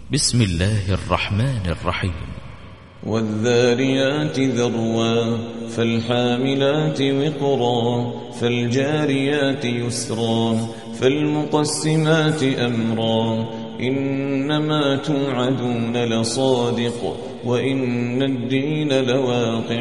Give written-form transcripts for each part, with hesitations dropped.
بسم الله الرحمن الرحيم. والذاريات ذروا فالحاملات وقرا فالجاريات يسرا فالمقسمات أمرا إنما توعدون لصادق وإن الدين لواقع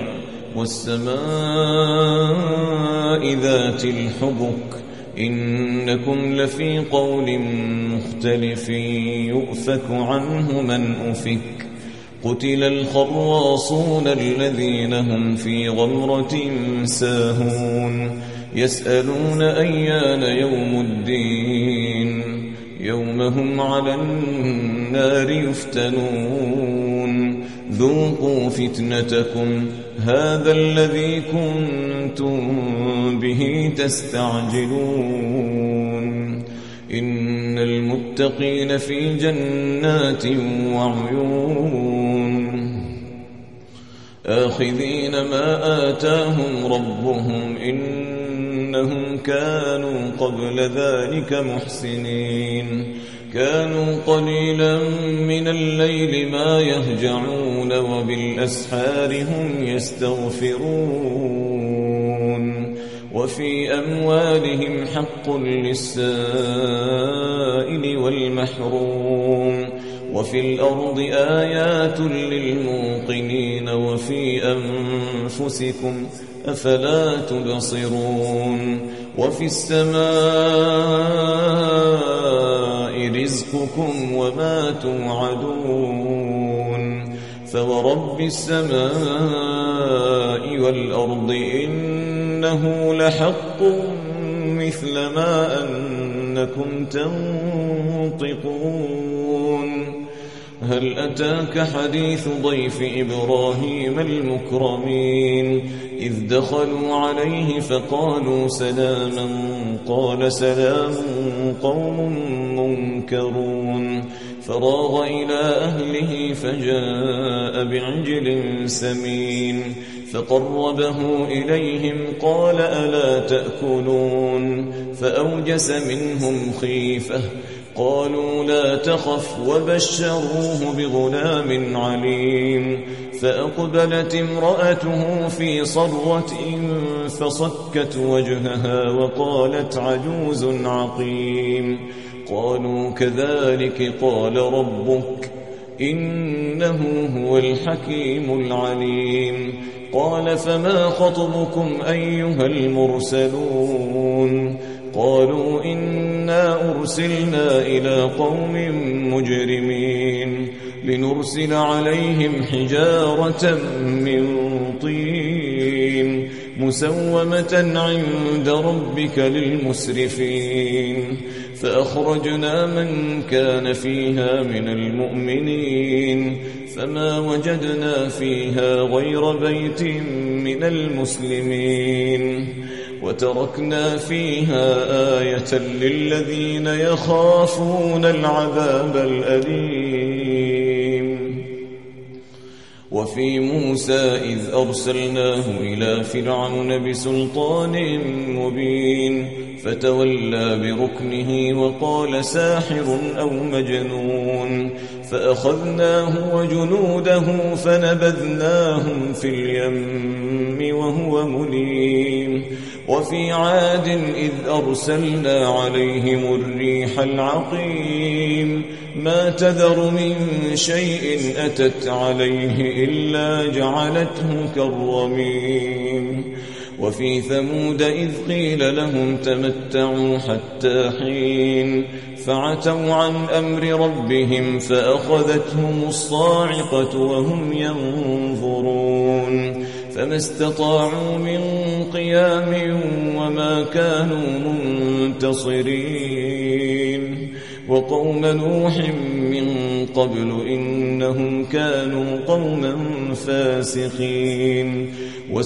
والسماء ذات الحبك إنكم لفي قول مختلف يؤفك عنه من أفك قتل الخراصون الذين هم في غمرة ساهون يسألون أيان يوم الدين يوم هم على النار يفتنون ذوقوا فتنتكم هذا الذي كنتم به تستعجلون إن المتقين في جنات وعيون آخذين ما آتاهم ربهم إنهم كانوا قبل ذلك محسنين كانوا قليلا من الليل ما يهجعون وبالأسحار هم يستغفرون وفي أموالهم حق للسائل والمحروم وفي الأرض آيات للموقنين وفي أنفسكم أفلا تبصرون وفي السماء رزقكم وما توعدون فورب السماء والأرض إنه لحق مثل ما أنكم تنطقون هل أتاك حديث ضيف إبراهيم المكرمين إذ دخلوا عليه فقالوا سلاما قال سلام قوم منكرون فراغ إلى أهله فجاء بعجل سمين فقربه إليهم قال ألا تأكلون فأوجس منهم خيفة قالوا لا تخف وبشروه بغلام عليم فأقبلت امرأته في صرة فصكت وجهها وقالت عجوز عقيم قالوا كذلك قال ربك إنه هو الحكيم العليم قال فما خطبكم أيها المرسلون قالوا إنا أرسلنا إلى قوم مجرمين لنرسل عليهم حجارة من طين مسومة عند ربك للمسرفين فأخرجنا من كان فيها من المؤمنين فما وجدنا فيها غير بيت من المسلمين وتركنا فيها آية للذين يخافون العذاب الأليم وفي موسى إذ أرسلناه إلى فرعون بسلطان مبين فتولى بركنه وقال ساحر أو مجنون فأخذناه وجنوده فنبذناهم في اليم وهو مليم وفي عاد إذ أرسلنا عليهم الريح العقيم ما تذر من شيء أتت عليه إلا جعلته كالرميم وفي ثمود إذ قيل لهم تمتعوا حتى حين فعتوا عن أمر ربهم فأخذتهم الصاعقة وهم ينظرون فما استطاعوا من قيام وما كانوا منتصرين وقوم نوح من قبل إنهم كانوا قوما فاسقين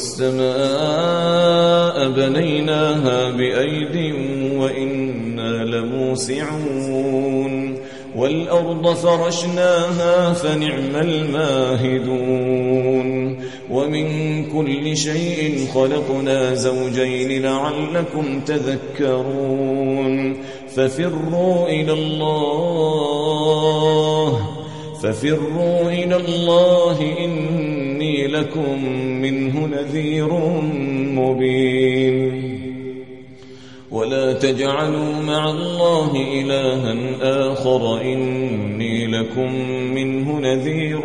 والسماء بنيناها بأيد وإنا لموسعون والأرض فرشناها فنعم الماهدون ومن كل شيء خلقنا زوجين لعلكم تذكرون ففروا إلى الله ففروا إلى الله إني لكم منه نذير مبين ولا تجعلوا مع الله إلها آخر إني لكم منه نذير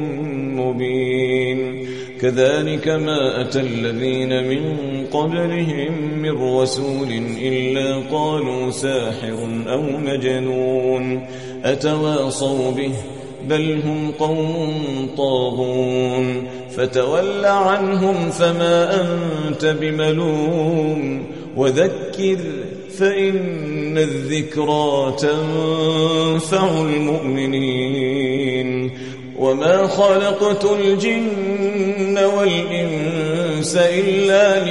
مبين كذلك ما أتى الذين من قبلهم من رسول إلا قالوا ساحر أو مجنون أتواصوا به بل هم قوم طاغون فتول عنهم فما أنت بملوم وذكر فإن الذكرى تنفع المؤمنين وما خلقت الجن والإنس إلا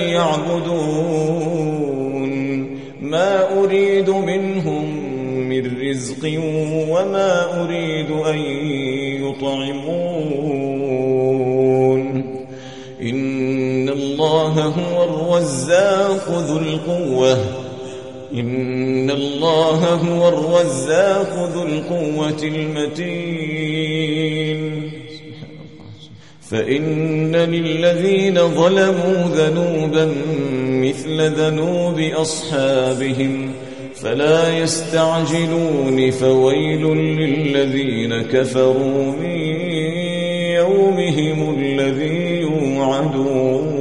ليعبدون ما أريد منهم من رزق وما أريد أن يطعمون إن الله هو الرزاق ذو القوة المتين فإن للذين ظلموا ذنوبا مثل ذنوب أصحابهم فلا يستعجلون فويل للذين كفروا من يومهم الذي يوعدون